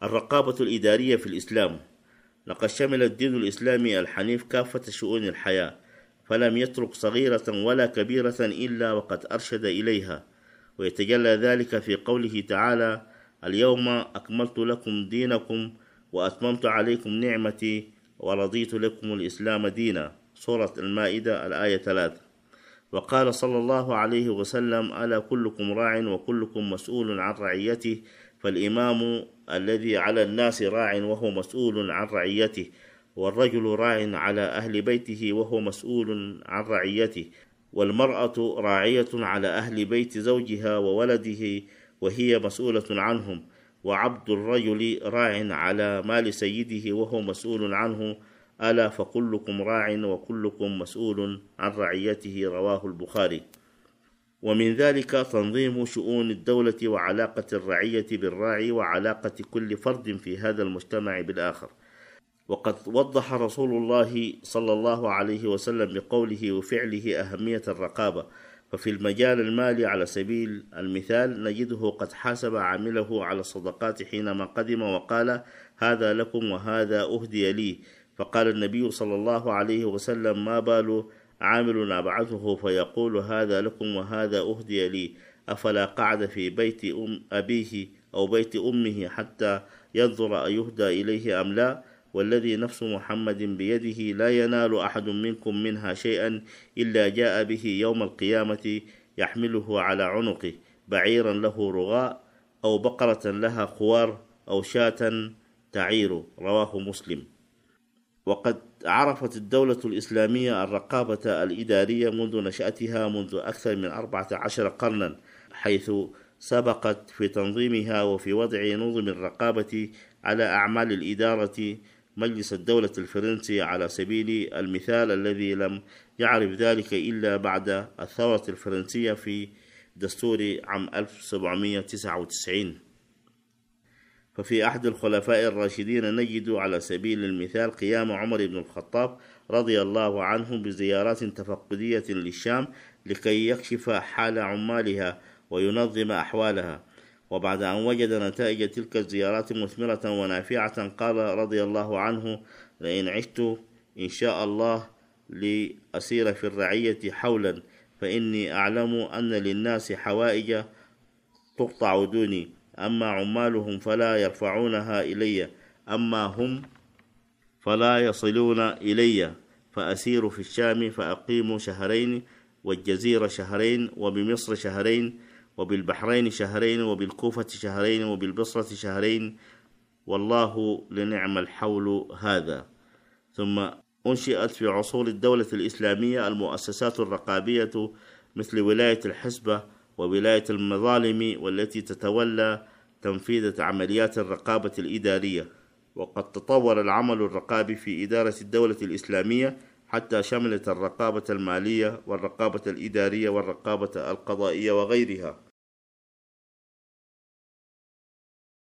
الرقابة الإدارية في الإسلام. لقد شمل الدين الإسلامي الحنيف كافة شؤون الحياة، فلم يترك صغيرة ولا كبيرة إلا وقد أرشد إليها، ويتجلى ذلك في قوله تعالى: اليوم أكملت لكم دينكم وأتممت عليكم نعمتي ورضيت لكم الإسلام دينا، سورة المائدة الآية 3. وقال صلى الله عليه وسلم: ألا كلكم راع وكلكم مسؤول عن رعيته، فالإمام الذي على الناس راع وهو مسؤول عن رعيته، والرجل راع على أهل بيته وهو مسؤول عن رعيته، والمرأة راعية على أهل بيت زوجها وولده وهي مسؤولة عنهم، وعبد الرجل راع على مال سيده وهو مسؤول عنه، ألا فكلكم راع وكلكم مسؤول عن رعيته، رواه البخاري. ومن ذلك تنظيم شؤون الدولة وعلاقة الرعية بالراعي وعلاقة كل فرد في هذا المجتمع بالآخر. وقد وضح رسول الله صلى الله عليه وسلم بقوله وفعله أهمية الرقابة، ففي المجال المالي على سبيل المثال نجده قد حاسب عامله على الصدقات حينما قدم وقال: هذا لكم وهذا أهدي لي، فقال النبي صلى الله عليه وسلم: ما بال عامل أبعثه فيقول هذا لكم وهذا أهدي لي، أفلا قعد في بيت أبيه أو بيت أمه حتى ينظر أيهدى إليه أم لا؟ والذي نفس محمد بيده لا ينال أحد منكم منها شيئا إلا جاء به يوم القيامة يحمله على عنقه، بعيرا له رغاء أو بقرة لها خوار أو شاة تعير، رواه مسلم. وقد عرفت الدولة الإسلامية الرقابة الإدارية منذ نشأتها، منذ أكثر من 14 قرنا، حيث سبقت في تنظيمها وفي وضع نظم الرقابة على أعمال الإدارة مجلس الدولة الفرنسي على سبيل المثال، الذي لم يعرف ذلك إلا بعد الثورة الفرنسية في دستور عام 1799. ففي أحد الخلفاء الراشدين نجد على سبيل المثال قيام عمر بن الخطاب رضي الله عنه بزيارات تفقدية للشام لكي يكشف حال عمالها وينظم أحوالها، وبعد أن وجد نتائج تلك الزيارات مثمرة ونافعة قال رضي الله عنه: لئن عشت إن شاء الله لأسير في الرعية حولا، فإني أعلم أن للناس حوائج تقطع دوني، أما عمالهم فلا يرفعونها إلي، أما هم فلا يصلون إلي، فأسير في الشام فأقيم شهرين، والجزيرة شهرين، وبمصر شهرين، وبالبحرين شهرين، وبالكوفة شهرين، وبالبصرة شهرين، والله لنعم الحول هذا. ثم أنشئت في عصور الدولة الإسلامية المؤسسات الرقابية مثل ولاية الحسبة وولاية المظالم، والتي تتولى تنفيذ عمليات الرقابة الإدارية. وقد تطور العمل الرقابي في إدارة الدولة الإسلامية حتى شملت الرقابة المالية والرقابة الإدارية والرقابة القضائية وغيرها.